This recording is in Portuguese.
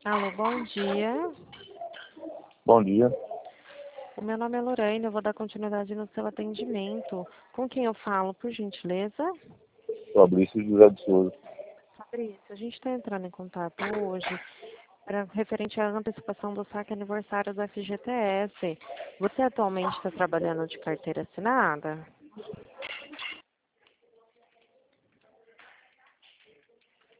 Alô, bom dia. Bom dia, O meu nome é Lorraine, eu vou dar continuidade no seu atendimento. Com quem eu falo, por gentileza? Fabrício José de Souza. Fabrício, a gente está entrando em contato hoje para referente à antecipação do saque aniversário do FGTS. Você atualmente está trabalhando de carteira assinada?